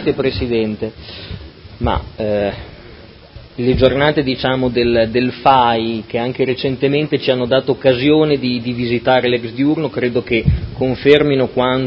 Grazie Presidente. Le giornate del FAI, che anche recentemente ci hanno dato occasione di visitare l'ex diurno, credo che confermino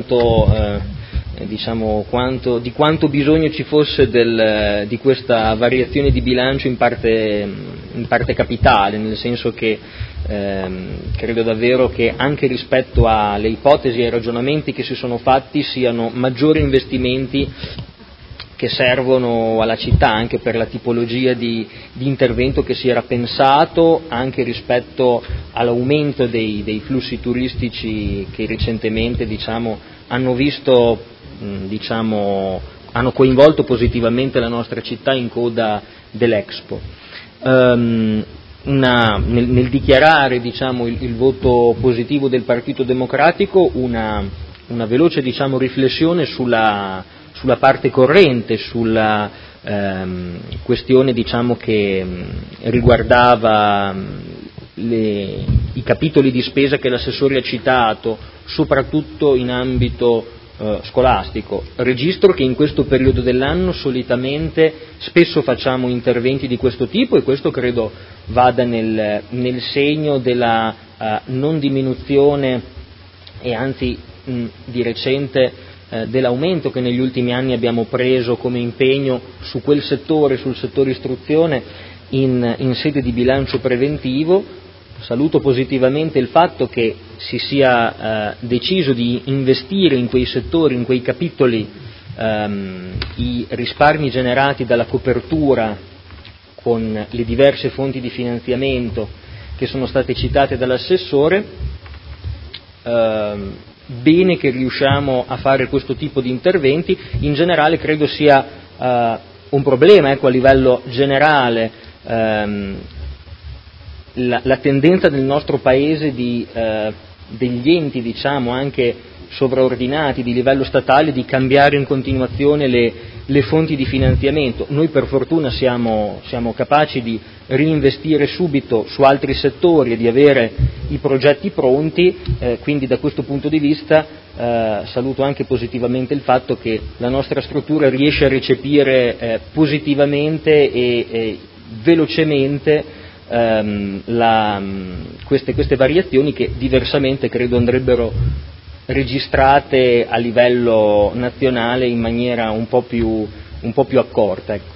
di quanto bisogno ci fosse di questa variazione di bilancio in parte capitale, nel senso che credo davvero che anche rispetto alle ipotesi e ai ragionamenti che si sono fatti siano maggiori investimenti che servono alla città, anche per la tipologia di intervento che si era pensato, anche rispetto all'aumento dei flussi turistici che recentemente hanno coinvolto positivamente la nostra città in coda dell'Expo. Nel dichiarare il voto positivo del Partito Democratico, una veloce riflessione sulla parte corrente, sulla questione che riguardava i capitoli di spesa che l'assessore ha citato, soprattutto in ambito scolastico. Registro che in questo periodo dell'anno solitamente spesso facciamo interventi di questo tipo, e questo credo vada nel segno della non diminuzione, e anzi di recente dell'aumento che negli ultimi anni abbiamo preso come impegno su quel settore, sul settore istruzione, in sede di bilancio preventivo. Saluto positivamente il fatto che si sia deciso di investire in quei settori, in quei capitoli, i risparmi generati dalla copertura con le diverse fonti di finanziamento che sono state citate dall'assessore. Bene che riusciamo a fare questo tipo di interventi. In generale credo sia un problema, a livello generale, la tendenza del nostro Paese degli enti anche sovraordinati di livello statale di cambiare in continuazione le fonti di finanziamento. Noi per fortuna siamo capaci di reinvestire subito su altri settori e di avere i progetti pronti, quindi da questo punto di vista saluto anche positivamente il fatto che la nostra struttura riesce a recepire positivamente e velocemente queste variazioni, che diversamente credo andrebbero registrate a livello nazionale in maniera un po' più accorta.